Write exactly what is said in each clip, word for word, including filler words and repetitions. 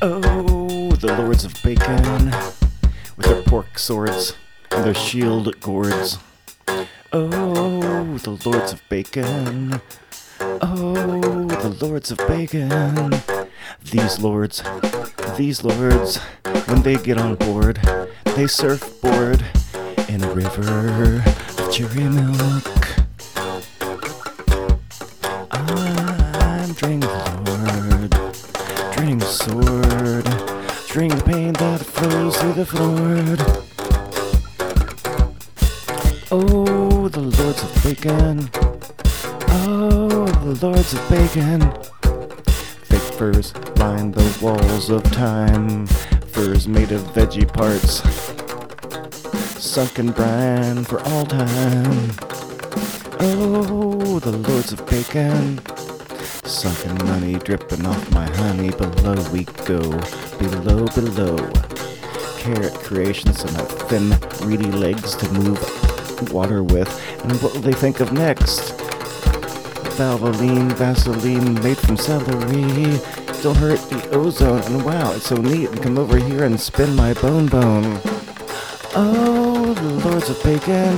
Oh, the lords of bacon, with their pork swords and their shield gourds. Oh, the lords of bacon. Oh, the lords of bacon. These lords, these lords, when they get on board, they surfboard in a river of cherry milk. I'm draining the Lord, draining the sword, draining the pain that flows through the floor. Oh, the lords of bacon. Oh, the lords of bacon. Fake furs line the walls of time. Furs made of veggie parts, sunken brine for all time. Oh, the lords of bacon. Sunken money dripping off my honey. Below we go, below, below. Carrot creations and my thin, reedy legs to move water with. And what will they think of next? Valvoline, Vaseline made from celery. Don't hurt the ozone. And wow, it's so neat. And come over here and spin my bone bone. Oh, the lords of bacon.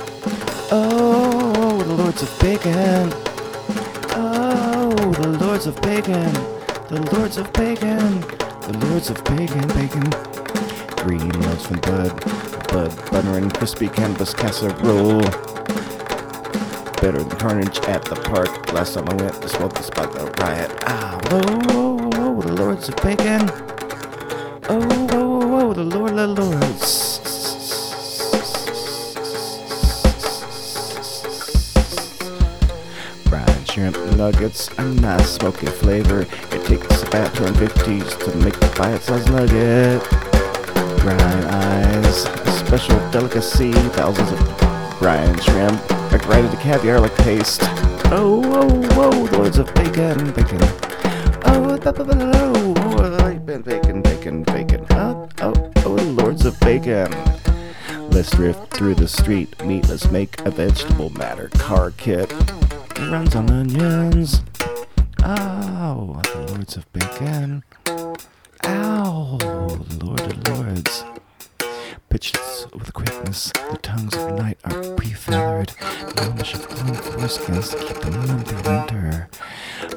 Oh, the lords of bacon. Oh, the lords of bacon. The lords of bacon. The lords of bacon, bacon. Green loaves from Bud. Bud, butter and crispy canvas casserole. Better than carnage at the park. Last time I went to smoke the spot, the riot. Ah, whoa, whoa, whoa, whoa, the lords of bacon. Oh, whoa, whoa, whoa, the lord, the lords. Fried shrimp nuggets, a nice smoky flavor. It takes about two hundred fifties to make the bite-sized nugget. Brine eyes, a special delicacy. Thousands of brine shrimp, like right into caviar like paste. Oh, whoa, whoa, the lords of bacon, bacon. Oh, oh, bacon, bacon, bacon. Oh, oh, oh, the lords of bacon. Let's drift through the street meat. Let's make a vegetable matter car kit. It runs on onions. Oh, the lords of bacon. Ow, lord of lords. Pitches with quickness, the tongues of night are pre-feathered. The blemish of glowing foreskins to keep them warm through winter.